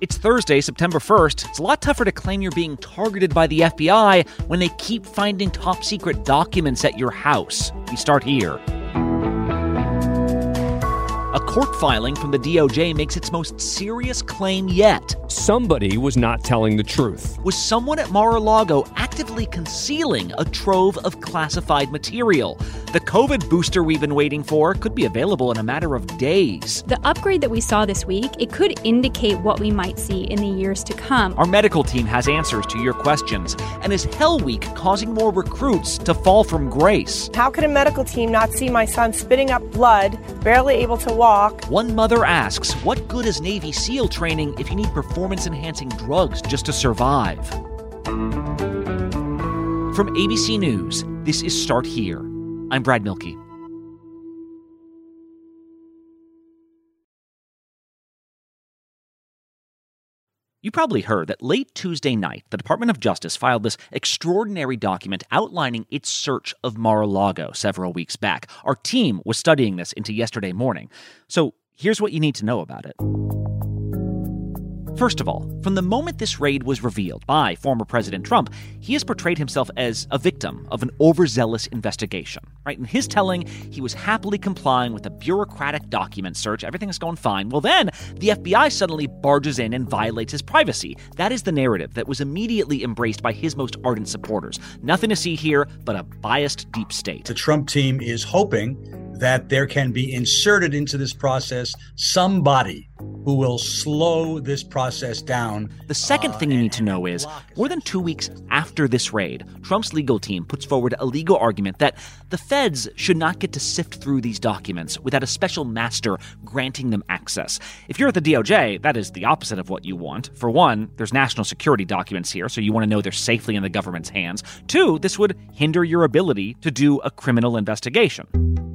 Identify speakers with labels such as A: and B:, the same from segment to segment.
A: It's Thursday, September 1st. It's a lot tougher to claim you're being targeted by the FBI when they keep finding top-secret documents at your house. We start here. A court filing from the DOJ makes its most serious claim yet.
B: Somebody was not telling the truth.
A: Was someone at Mar-a-Lago actively concealing a trove of classified material? The COVID booster we've been waiting for could be available in a matter of days.
C: The upgrade that we saw this week, it could indicate what we might see in the years to come.
A: Our medical team has answers to your questions. And is Hell Week causing more recruits to fall from grace?
D: How can a medical team not see my son spitting up blood, barely able to walk?
A: One mother asks, what good is Navy SEAL training if you need performance-enhancing drugs just to survive? From ABC News, this is Start Here. I'm Brad Milkey. You probably heard that late Tuesday night, the Department of Justice filed this extraordinary document outlining its search of Mar-a-Lago several weeks back. Our team was studying this into yesterday morning. So here's what you need to know about it. First of all, from the moment this raid was revealed by former President Trump, he has portrayed himself as a victim of an overzealous investigation. Right? In his telling, he was happily complying with a bureaucratic document search. Everything is going fine. Well, then the FBI suddenly barges in and violates his privacy. That is the narrative that was immediately embraced by his most ardent supporters. Nothing to see here but a biased deep state.
E: The Trump team is hoping that there can be inserted into this process somebody who will slow this process down.
A: The second thing you need to know is, more than 2 weeks after this raid, Trump's legal team puts forward a legal argument that the feds should not get to sift through these documents without a special master granting them access. If you're at the DOJ, that is the opposite of what you want. For one, there's national security documents here, so you want to know they're safely in the government's hands. Two, this would hinder your ability to do a criminal investigation.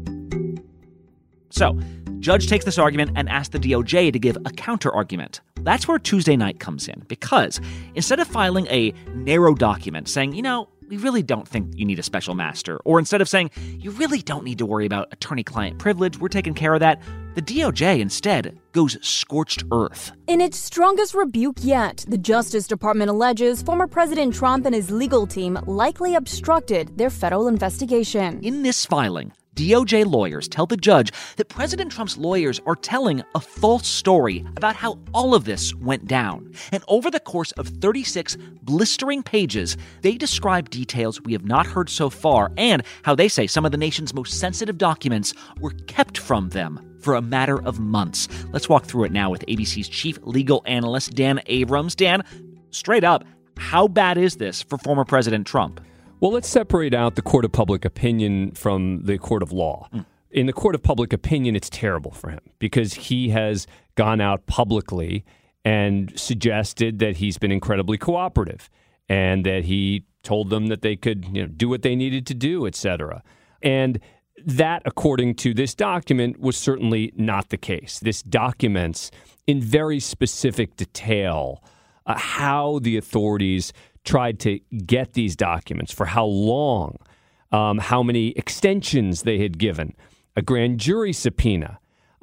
A: So, judge takes this argument and asks the DOJ to give a counter-argument. That's where Tuesday night comes in, because instead of filing a narrow document saying, we really don't think you need a special master, or instead of saying, you really don't need to worry about attorney-client privilege, we're taking care of that, the DOJ instead goes scorched earth.
F: In its strongest rebuke yet, the Justice Department alleges former President Trump and his legal team likely obstructed their federal investigation.
A: In this filing, DOJ lawyers tell the judge that President Trump's lawyers are telling a false story about how all of this went down. And over the course of 36 blistering pages, they describe details we have not heard so far and how they say some of the nation's most sensitive documents were kept from them for a matter of months. Let's walk through it now with ABC's chief legal analyst, Dan Abrams. Dan, straight up, how bad is this for former President Trump?
B: Well, let's separate out the court of public opinion from the court of law. In the court of public opinion, it's terrible for him because he has gone out publicly and suggested that he's been incredibly cooperative and that he told them that they could do what they needed to do, et cetera. And that, according to this document, was certainly not the case. This documents in very specific detail how the authorities tried to get these documents, for how long, how many extensions they had given, a grand jury subpoena,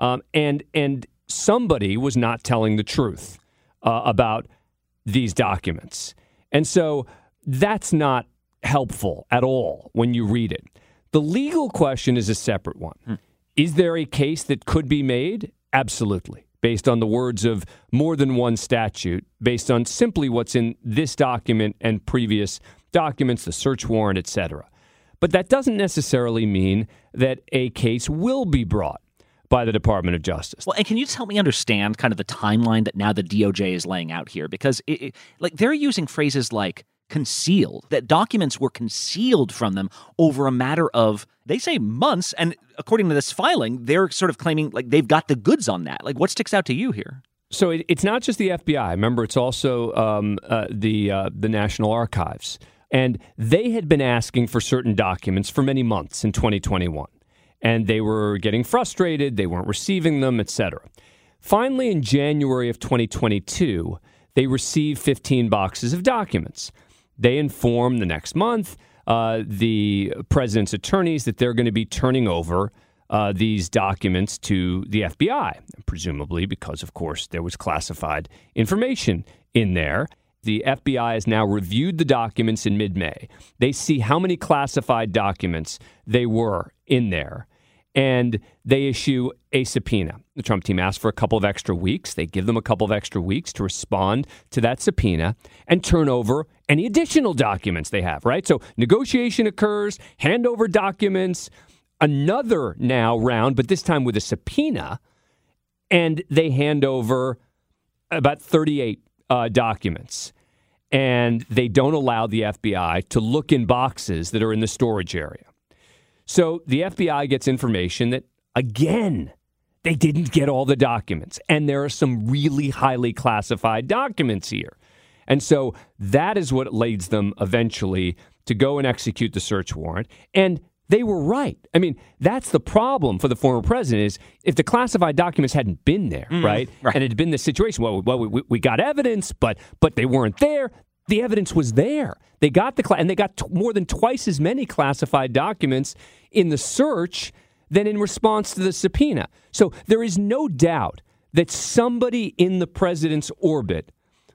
B: and somebody was not telling the truth about these documents. And so that's not helpful at all when you read it. The legal question is a separate one. Is there a case that could be made? Absolutely. Based on the words of more than one statute, based on simply what's in this document and previous documents, the search warrant, et cetera. But that doesn't necessarily mean that a case will be brought by the Department of Justice.
A: Well, and can you just help me understand kind of the timeline that now the DOJ is laying out here? Because they're using phrases like concealed, that documents were concealed from them over a matter of, they say, months. And according to this filing, they're sort of claiming like they've got the goods on that. Like, what sticks out to you here?
B: So it's not just the FBI. Remember, it's also the National Archives. And they had been asking for certain documents for many months in 2021. And they were getting frustrated. They weren't receiving them, et cetera. Finally, in January of 2022, they received 15 boxes of documents. They informed the next month the president's attorneys that they're going to be turning over these documents to the FBI, presumably because, of course, there was classified information in there. The FBI has now reviewed the documents in mid-May. They see how many classified documents they were in there, and they issue a subpoena. The Trump team asked for a couple of extra weeks. They give them a couple of extra weeks to respond to that subpoena and turn over any additional documents they have, right? So negotiation occurs, hand over documents, another now round, but this time with a subpoena, and they hand over about 38 documents. And they don't allow the FBI to look in boxes that are in the storage area. So the FBI gets information that, again, they didn't get all the documents. And there are some really highly classified documents here. And so that is what leads them eventually to go and execute the search warrant. And they were right. I mean, that's the problem for the former president is if the classified documents hadn't been there, right? And it had been this situation, well, we got evidence, but they weren't there. The evidence was there. They got and they got more than twice as many classified documents in the search than in response to the subpoena. So there is no doubt that somebody in the president's orbit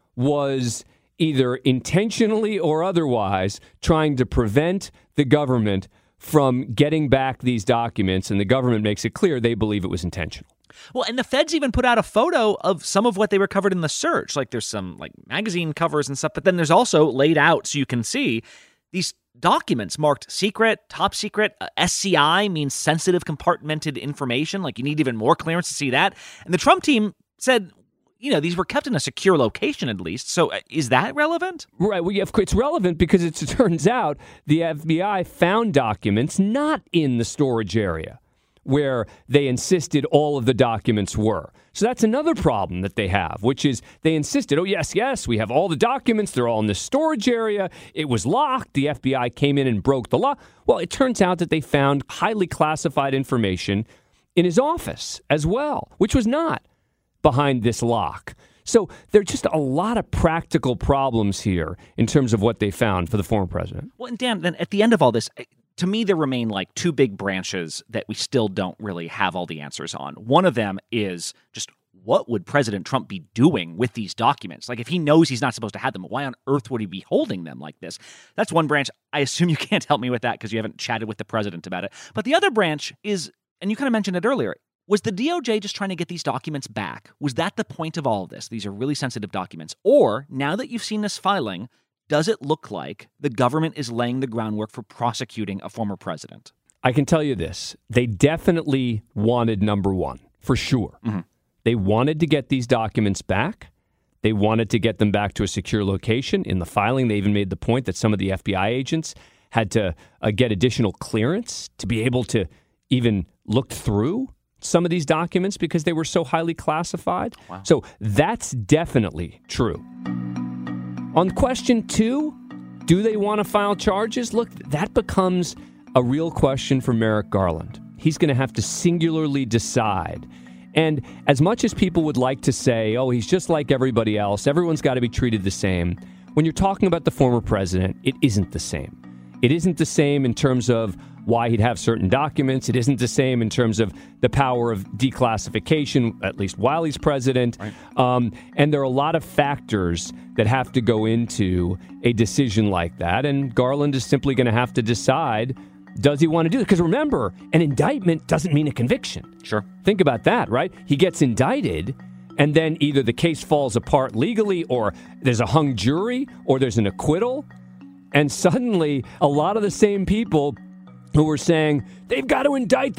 B: was either intentionally or otherwise trying to prevent the government from getting back these documents, and the government makes it clear they believe it was intentional.
A: Well, and the feds even put out a photo of some of what they recovered in the search. Like there's some like magazine covers and stuff, but then there's also laid out so you can see these documents marked secret, top secret. SCI means sensitive compartmented information. Like you need even more clearance to see that. And the Trump team said, you know, these were kept in a secure location at least. So is that relevant?
B: Right. Well, yeah, it's relevant because it turns out the FBI found documents not in the storage area where they insisted all of the documents were. So that's another problem that they have, which is they insisted, oh, yes, we have all the documents. They're all in the storage area. It was locked. The FBI came in and broke the lock. Well, it turns out that they found highly classified information in his office as well, which was not behind this lock. So there are just a lot of practical problems here in terms of what they found for the former president.
A: Well, and Dan, then at the end of all this, to me, there remain like two big branches that we still don't really have all the answers on. One of them is just what would President Trump be doing with these documents? Like if he knows he's not supposed to have them, why on earth would he be holding them like this? That's one branch. I assume you can't help me with that because you haven't chatted with the president about it. But the other branch is, and you kind of mentioned it earlier, was the DOJ just trying to get these documents back? Was that the point of all of this? These are really sensitive documents. Or, now that you've seen this filing, does it look like the government is laying the groundwork for prosecuting a former president?
B: I can tell you this. They definitely wanted number one, for sure. Mm-hmm. They wanted to get these documents back. They wanted to get them back to a secure location. In the filing, they even made the point that some of the FBI agents had to get additional clearance to be able to even look through some of these documents because they were so highly classified. Wow. So that's definitely true. On question 2, do they want to file charges? Look, that becomes a real question for Merrick Garland. He's going to have to singularly decide. And as much as people would like to say, oh, he's just like everybody else, everyone's got to be treated the same, when you're talking about the former president, it isn't the same. It isn't the same in terms of why he'd have certain documents. It isn't the same in terms of the power of declassification, at least while he's president. Right. And there are a lot of factors that have to go into a decision like that. And Garland is simply going to have to decide, does he want to do it? Because remember, an indictment doesn't mean a conviction.
A: Sure.
B: Think about that, right? He gets indicted, and then either the case falls apart legally, or there's a hung jury, or there's an acquittal. And suddenly, a lot of the same people who were saying, they've got to indict,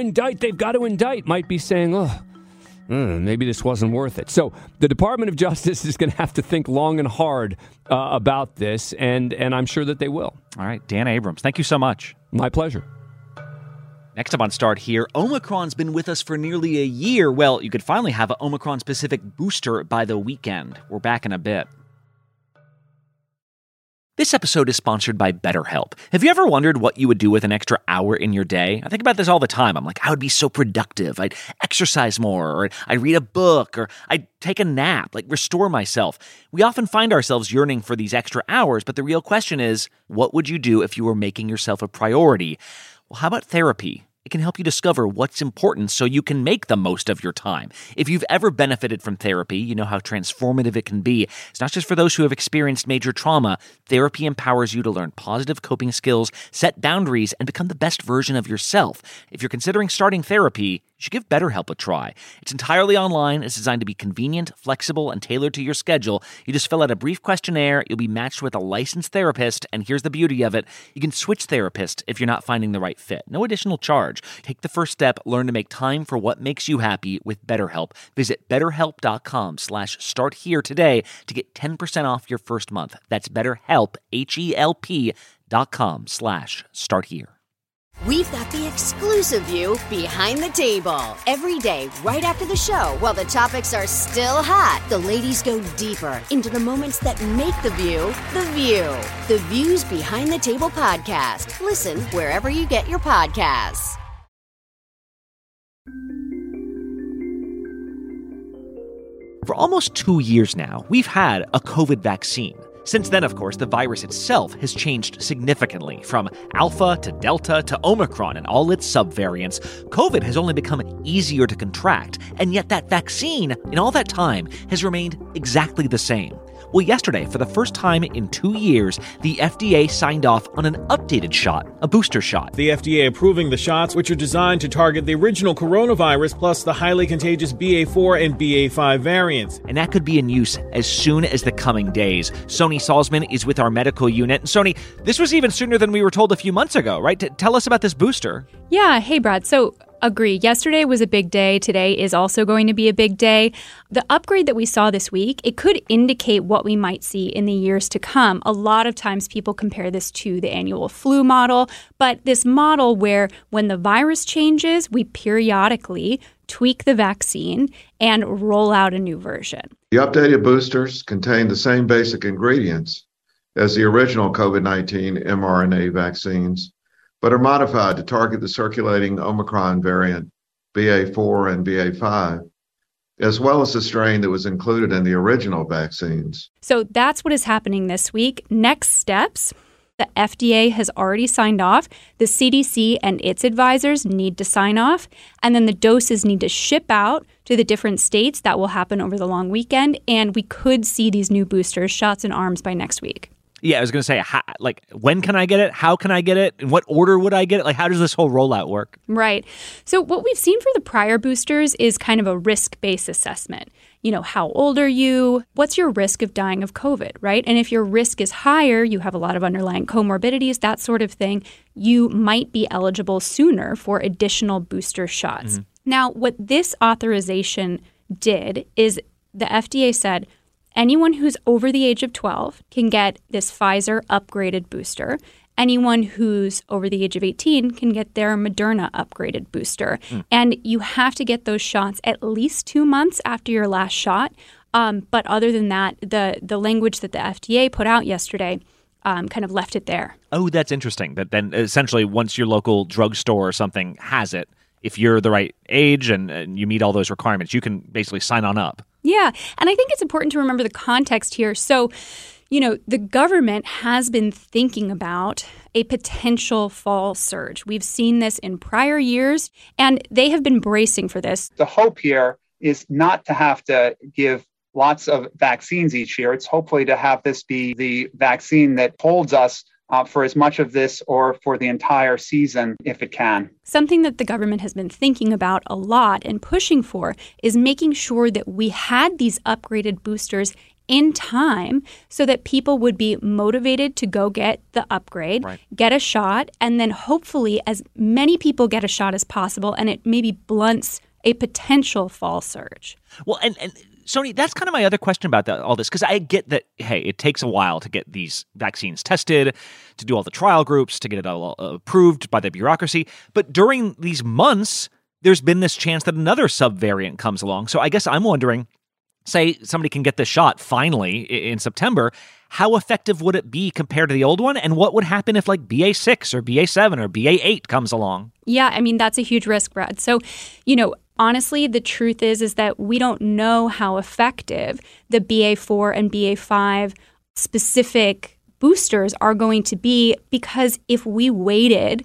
B: might be saying, maybe this wasn't worth it. So the Department of Justice is going to have to think long and hard about this, and I'm sure that they will.
A: All right, Dan Abrams, thank you so much.
B: My pleasure.
A: Next up on Start Here, Omicron's been with us for nearly a year. Well, you could finally have an Omicron-specific booster by the weekend. We're back in a bit. This episode is sponsored by BetterHelp. Have you ever wondered what you would do with an extra hour in your day? I think about this all the time. I'm like, I would be so productive. I'd exercise more, or I'd read a book, or I'd take a nap, like restore myself. We often find ourselves yearning for these extra hours, but the real question is, what would you do if you were making yourself a priority? Well, how about therapy? It can help you discover what's important so you can make the most of your time. If you've ever benefited from therapy, you know how transformative it can be. It's not just for those who have experienced major trauma. Therapy empowers you to learn positive coping skills, set boundaries, and become the best version of yourself. If you're considering starting therapy, you should give BetterHelp a try. It's entirely online. It's designed to be convenient, flexible, and tailored to your schedule. You just fill out a brief questionnaire. You'll be matched with a licensed therapist. And here's the beauty of it. You can switch therapists if you're not finding the right fit. No additional charge. Take the first step. Learn to make time for what makes you happy with BetterHelp. Visit BetterHelp.com/starthere today to get 10% off your first month. That's BetterHelp, HELP.com/starthere.
G: We've got the exclusive view behind the table. Every day, right after the show, while the topics are still hot, the ladies go deeper into the moments that make the View the View. The Views Behind the Table podcast. Listen wherever you get your podcasts.
A: For almost 2 years now, we've had a COVID vaccine. Since then, of course, the virus itself has changed significantly. From Alpha to Delta to Omicron and all its subvariants, COVID has only become easier to contract, and yet that vaccine, in all that time, has remained exactly the same. Well, yesterday, for the first time in 2 years, the FDA signed off on an updated shot, a booster shot.
H: The FDA approving the shots, which are designed to target the original coronavirus plus the highly contagious BA4 and BA5 variants.
A: And that could be in use as soon as the coming days. Sony Salzman is with our medical unit. And Sony, this was even sooner than we were told a few months ago, right? Tell us about this booster.
C: Yeah. Hey, Brad. So agree. Yesterday was a big day. Today is also going to be a big day. The upgrade that we saw this week, it could indicate what we might see in the years to come. A lot of times people compare this to the annual flu model, but this model where when the virus changes, we periodically tweak the vaccine and roll out a new version.
I: The updated boosters contain the same basic ingredients as the original COVID-19 mRNA vaccines, but are modified to target the circulating Omicron variant, BA4 and BA5, as well as the strain that was included in the original vaccines.
C: So that's what is happening this week. Next steps. The FDA has already signed off. The CDC and its advisors need to sign off. And then the doses need to ship out to the different states. That will happen over the long weekend. And we could see these new boosters, shots in arms, by next week.
A: Yeah, I was going to say, when can I get it? How can I get it? In what order would I get it? Like, how does this whole rollout work?
C: Right. So what we've seen for the prior boosters is kind of a risk-based assessment. You know, how old are you? What's your risk of dying of COVID, right? And if your risk is higher, you have a lot of underlying comorbidities, that sort of thing, you might be eligible sooner for additional booster shots. Mm-hmm. Now, what this authorization did is the FDA said, anyone who's over the age of 12 can get this Pfizer upgraded booster. Anyone who's over the age of 18 can get their Moderna upgraded booster. And you have to get those shots at least 2 months after your last shot. But other than that, the language that the FDA put out yesterday kind of left it there.
A: Oh, that's interesting. That then essentially once your local drugstore or something has it, if you're the right age and you meet all those requirements, you can basically sign on up.
C: Yeah. And I think it's important to remember the context here. So, you know, the government has been thinking about a potential fall surge. We've seen this in prior years, and they have been bracing for this.
J: The hope here is not to have to give lots of vaccines each year. It's hopefully to have this be the vaccine that holds us for as much of this or for the entire season if it can.
C: Something that the government has been thinking about a lot and pushing for is making sure that we had these upgraded boosters in time so that people would be motivated to go get the upgrade, right, get a shot, and then hopefully as many people get a shot as possible, and it maybe blunts a potential fall surge.
A: Well, and Sony, that's kind of my other question about all this, because I get that, hey, it takes a while to get these vaccines tested, to do all the trial groups, to get it all approved by the bureaucracy. But during these months, there's been this chance that another subvariant comes along. So I guess I'm wondering, say somebody can get this shot finally in September, how effective would it be compared to the old one? And what would happen if like BA6 or BA7 or BA8 comes along?
C: Yeah, I mean, that's a huge risk, Brad. So, you know, honestly, the truth is that we don't know how effective the BA4 and BA5 specific boosters are going to be, because if we waited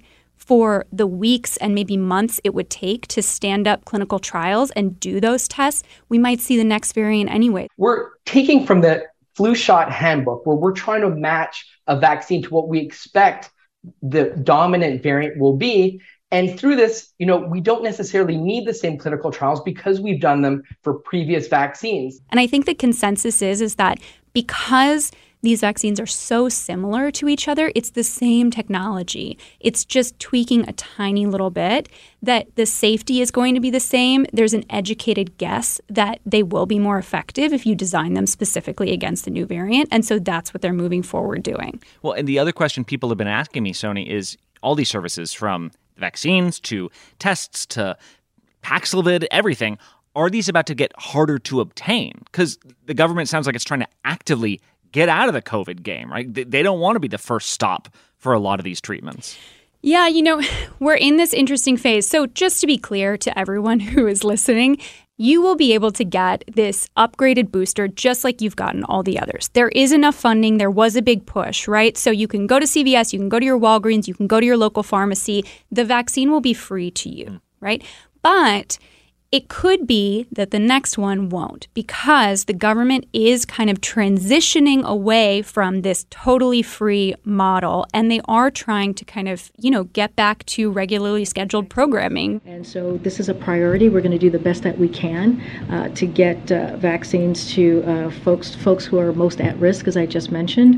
C: for the weeks and maybe months it would take to stand up clinical trials and do those tests, we might see the next variant anyway.
K: We're taking from the flu shot handbook where we're trying to match a vaccine to what we expect the dominant variant will be. And through this, we don't necessarily need the same clinical trials because we've done them for previous vaccines.
C: And I think the consensus is that because these vaccines are so similar to each other, it's the same technology. It's just tweaking a tiny little bit, that the safety is going to be the same. There's an educated guess that they will be more effective if you design them specifically against the new variant. And so that's what they're moving forward doing.
A: Well, and the other question people have been asking me, Sony, is all these services from vaccines to tests to Paxlovid, everything, are these about to get harder to obtain? Because the government sounds like it's trying to actively get out of the COVID game, right? They don't want to be the first stop for a lot of these treatments.
C: Yeah, we're in this interesting phase. So just to be clear to everyone who is listening, you will be able to get this upgraded booster just like you've gotten all the others. There is enough funding. There was a big push, right? So you can go to CVS, you can go to your Walgreens, you can go to your local pharmacy. The vaccine will be free to you, right? But it could be that the next one won't, because the government is kind of transitioning away from this totally free model, and they are trying to kind of, get back to regularly scheduled programming.
L: And so this is a priority. We're going to do the best that we can to get vaccines to folks who are most at risk, as I just mentioned.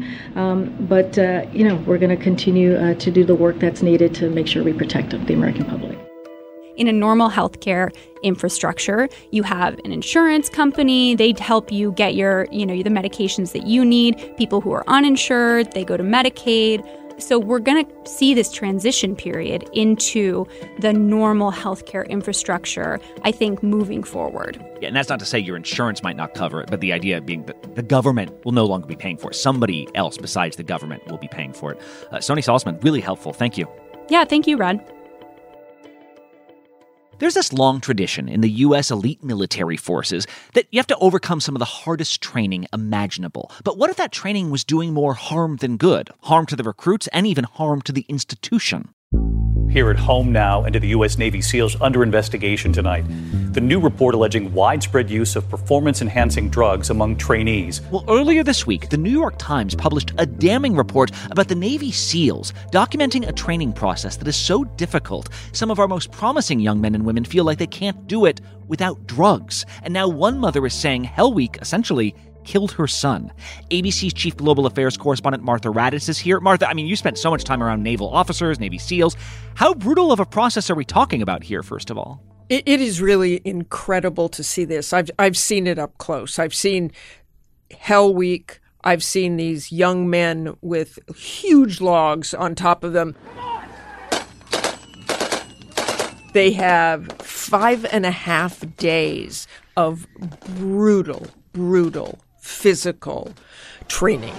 L: But we're going to continue to do the work that's needed to make sure we protect the American public.
C: In a normal healthcare infrastructure, you have an insurance company. They help you get your, the medications that you need. People who are uninsured, they go to Medicaid. So we're going to see this transition period into the normal healthcare infrastructure, I think, moving forward.
A: Yeah, and that's not to say your insurance might not cover it, but the idea being that the government will no longer be paying for it. Somebody else besides the government will be paying for it. Sony Salzman, really helpful. Thank you.
C: Yeah, thank you, Rod.
A: There's this long tradition in the U.S. elite military forces that you have to overcome some of the hardest training imaginable. But what if that training was doing more harm than good? Harm to the recruits and even harm to the institution.
M: Here at home now, and to the U.S. Navy SEALs under investigation tonight. The new report alleging widespread use of performance-enhancing drugs among trainees.
A: Well, earlier this week, the New York Times published a damning report about the Navy SEALs, documenting a training process that is so difficult, some of our most promising young men and women feel like they can't do it without drugs. And now one mother is saying Hell Week essentially killed her son. ABC's chief global affairs correspondent Martha Raddatz is here. Martha, you spent so much time around naval officers, Navy SEALs. How brutal of a process are we talking about here, first of all?
N: It is really incredible to see this. I've seen it up close. I've seen Hell Week. I've seen these young men with huge logs on top of them. They have 5.5 days of brutal physical training.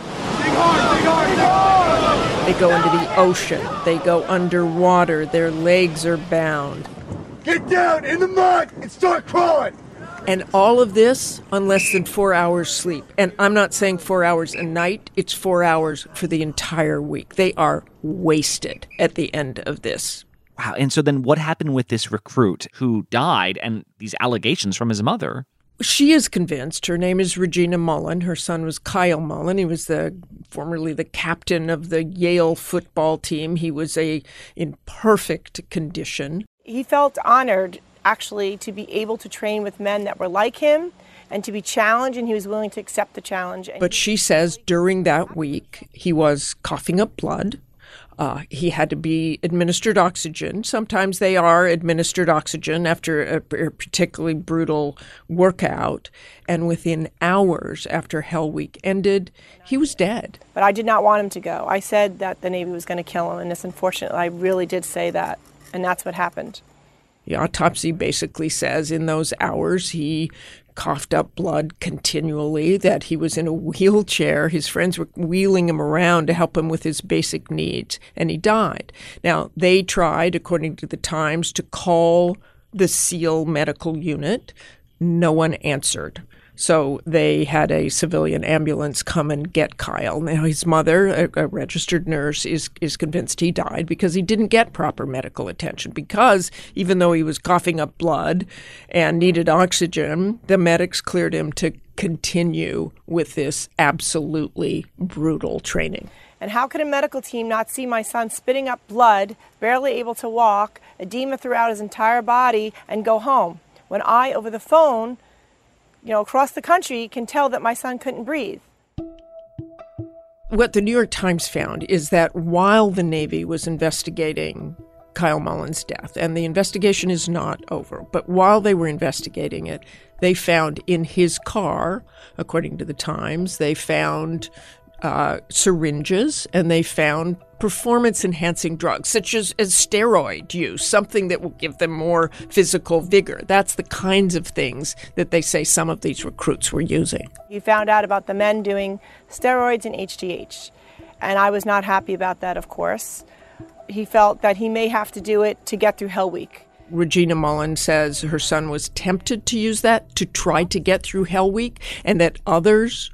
N: They go into the ocean. They go underwater. Their legs are bound.
O: Get down in the mud and start crawling.
N: And all of this on less than 4 hours sleep. And I'm not saying 4 hours a night. It's 4 hours for the entire week. They are wasted at the end of this.
A: Wow. And so then what happened with this recruit who died and these allegations from his mother?
N: She is convinced. Her name is Regina Mullen. Her son was Kyle Mullen. He was formerly the captain of the Yale football team. He was in perfect condition.
D: He felt honored, actually, to be able to train with men that were like him and to be challenged, and he was willing to accept the challenge.
N: But she says during that week, he was coughing up blood. He had to be administered oxygen. Sometimes they are administered oxygen after a particularly brutal workout. And within hours after Hell Week ended, he was dead.
D: But I did not want him to go. I said that the Navy was going to kill him, and it's unfortunate. I really did say that, and that's what happened.
N: The autopsy basically says in those hours he coughed up blood continually, that he was in a wheelchair. His friends were wheeling him around to help him with his basic needs, and he died. Now, they tried, according to the Times, to call the SEAL medical unit. No one answered. So they had a civilian ambulance come and get Kyle. Now his mother, a registered nurse, is convinced he died because he didn't get proper medical attention. Because even though he was coughing up blood and needed oxygen, the medics cleared him to continue with this absolutely brutal training.
D: And how could a medical team not see my son spitting up blood, barely able to walk, edema throughout his entire body, and go home, when I, over the phone, across the country, can tell that my son couldn't breathe?
N: What the New York Times found is that while the Navy was investigating Kyle Mullen's death, and the investigation is not over, but while they were investigating it, they found in his car, according to the Times, they found syringes, and they found performance-enhancing drugs, such as steroid use, something that will give them more physical vigor. That's the kinds of things that they say some of these recruits were using.
D: He found out about the men doing steroids and HGH, and I was not happy about that, of course. He felt that he may have to do it to get through Hell Week.
N: Regina Mullen says her son was tempted to use that to try to get through Hell Week, and that others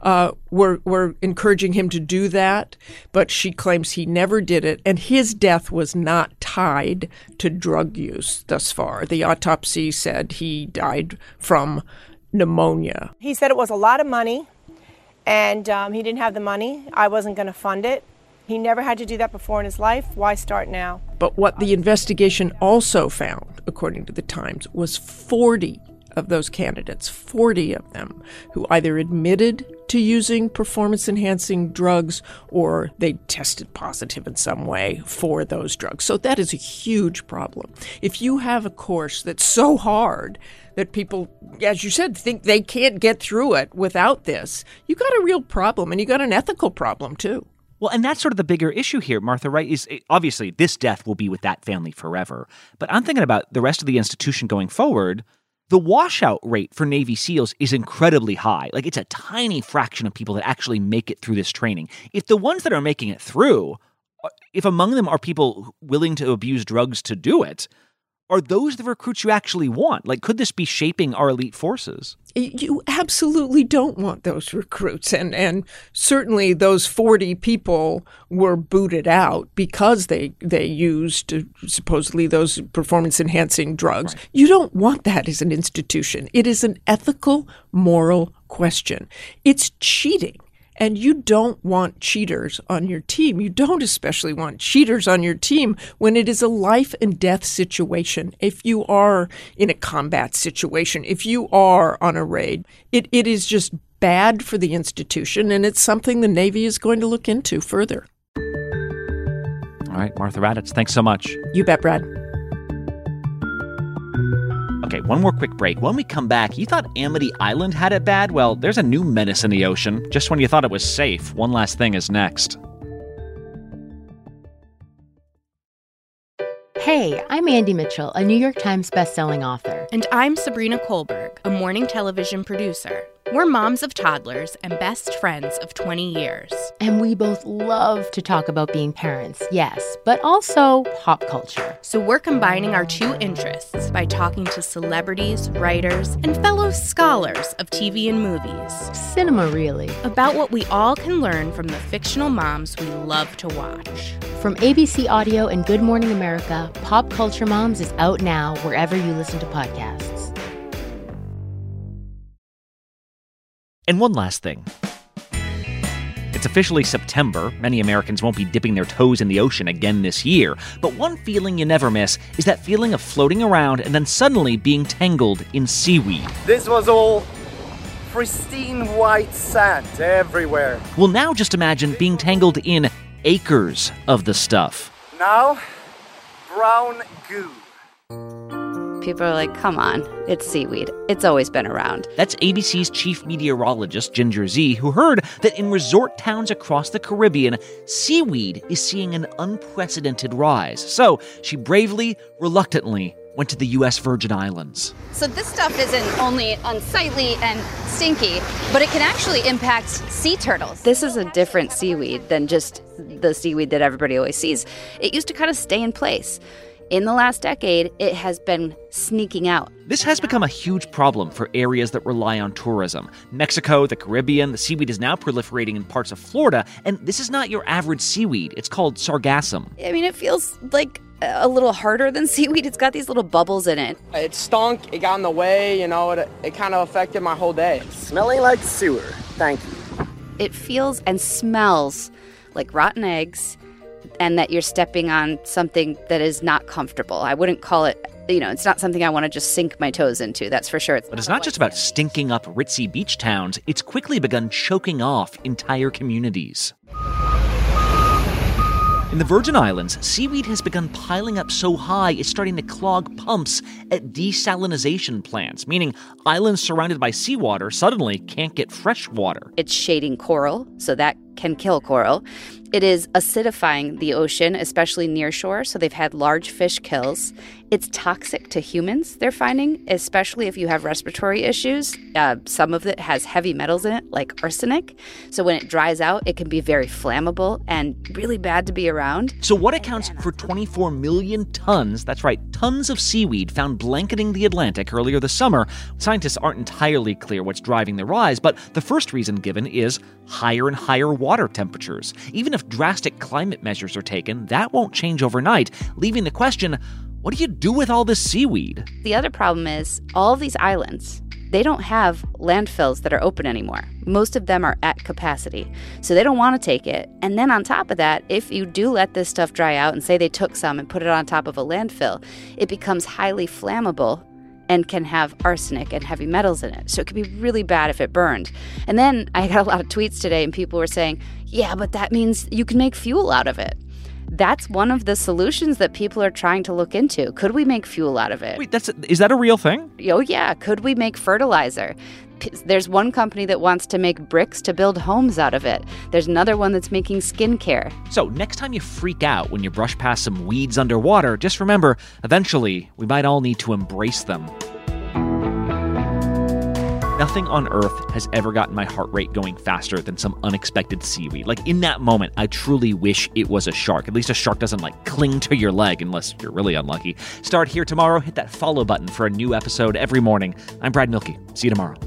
N: were encouraging him to do that, but she claims he never did it, and his death was not tied to drug use thus far. The autopsy said he died from pneumonia.
D: He said it was a lot of money, and he didn't have the money. I wasn't going to fund it. He never had to do that before in his life. Why start now?
N: But what the investigation also found, according to the Times, was 40 of those candidates, 40 of them, who either admitted to using performance-enhancing drugs or they tested positive in some way for those drugs. So that is a huge problem. If you have a course that's so hard that people, as you said, think they can't get through it without this, you got a real problem, and you got an ethical problem, too.
A: Well, and that's sort of the bigger issue here, Martha, right? Is obviously this death will be with that family forever. But I'm thinking about the rest of the institution going forward. The washout rate for Navy SEALs is incredibly high. Like, it's a tiny fraction of people that actually make it through this training. If the ones that are making it through, if among them are people willing to abuse drugs to do it, are those the recruits you actually want? Like, could this be shaping our elite forces?
N: You absolutely don't want those recruits. And certainly those 40 people were booted out because they used supposedly those performance-enhancing drugs. Right. You don't want that as an institution. It is an ethical, moral question. It's cheating. And you don't want cheaters on your team. You don't especially want cheaters on your team when it is a life and death situation. If you are in a combat situation, if you are on a raid, it is just bad for the institution, and it's something the Navy is going to look into further.
A: All right, Martha Raddatz, thanks so much.
N: You bet, Brad.
A: Okay, one more quick break. When we come back, you thought Amity Island had it bad? Well, there's a new menace in the ocean. Just when you thought it was safe, one last thing is next.
P: Hey, I'm Andy Mitchell, a New York Times bestselling author.
Q: And I'm Sabrina Kohlberg, a morning television producer. We're moms of toddlers and best friends of 20 years.
P: And we both love to talk about being parents, yes, but also pop culture.
Q: So we're combining our two interests by talking to celebrities, writers, and fellow scholars of TV and movies.
P: Cinema, really.
Q: About what we all can learn from the fictional moms we love to watch.
P: From ABC Audio and Good Morning America, Pop Culture Moms is out now wherever you listen to podcasts.
A: And one last thing. It's officially September. Many Americans won't be dipping their toes in the ocean again this year. But one feeling you never miss is that feeling of floating around and then suddenly being tangled in seaweed.
R: This was all pristine white sand everywhere.
A: Well, now just imagine being tangled in acres of the stuff.
R: Now, brown goo.
S: People are like, come on, it's seaweed. It's always been around.
A: That's ABC's chief meteorologist, Ginger Zee, who heard that in resort towns across the Caribbean, seaweed is seeing an unprecedented rise. So she bravely, reluctantly went to the U.S. Virgin Islands.
T: So this stuff isn't only unsightly and stinky, but it can actually impact sea turtles.
S: This is a different seaweed than just the seaweed that everybody always sees. It used to kind of stay in place. In the last decade, it has been sneaking out.
A: This has become a huge problem for areas that rely on tourism. Mexico, the Caribbean, the seaweed is now proliferating in parts of Florida, and this is not your average seaweed. It's called sargassum.
S: I mean, it feels like a little harder than seaweed. It's got these little bubbles in it.
U: It stunk, it got in the way, it kind of affected my whole day.
R: Smelling like sewer. Thank you.
S: It feels and smells like rotten eggs, and that you're stepping on something that is not comfortable. I wouldn't call it, it's not something I want to just sink my toes into, that's for sure.
A: But it's not just about stinking up ritzy beach towns. It's quickly begun choking off entire communities. In the Virgin Islands, seaweed has begun piling up so high it's starting to clog pumps at desalinization plants, meaning islands surrounded by seawater suddenly can't get fresh water.
S: It's shading coral, so that can kill coral. It is acidifying the ocean, especially near shore, so they've had large fish kills. It's toxic to humans, they're finding, especially if you have respiratory issues. Some of it has heavy metals in it, like arsenic. So when it dries out, it can be very flammable and really bad to be around.
A: So what accounts for 24 million tons, that's right, tons of seaweed found blanketing the Atlantic earlier this summer? Scientists aren't entirely clear what's driving the rise, but the first reason given is higher and higher water temperatures. Even if drastic climate measures are taken, that won't change overnight, leaving the question, what do you do with all this seaweed?
S: The other problem is all of these islands, they don't have landfills that are open anymore. Most of them are at capacity, so they don't want to take it. And then on top of that, if you do let this stuff dry out and say they took some and put it on top of a landfill, it becomes highly flammable and can have arsenic and heavy metals in it. So it could be really bad if it burned. And then I got a lot of tweets today and people were saying, yeah, but that means you can make fuel out of it. That's one of the solutions that people are trying to look into. Could we make fuel out of it?
A: Wait, is that a real thing?
S: Oh, yeah. Could we make fertilizer? There's one company that wants to make bricks to build homes out of it. There's another one that's making skincare.
A: So next time you freak out when you brush past some weeds underwater, just remember, eventually, we might all need to embrace them. Nothing on earth has ever gotten my heart rate going faster than some unexpected seaweed. Like, in that moment, I truly wish it was a shark. At least a shark doesn't, cling to your leg unless you're really unlucky. Start here tomorrow. Hit that follow button for a new episode every morning. I'm Brad Mielke. See you tomorrow.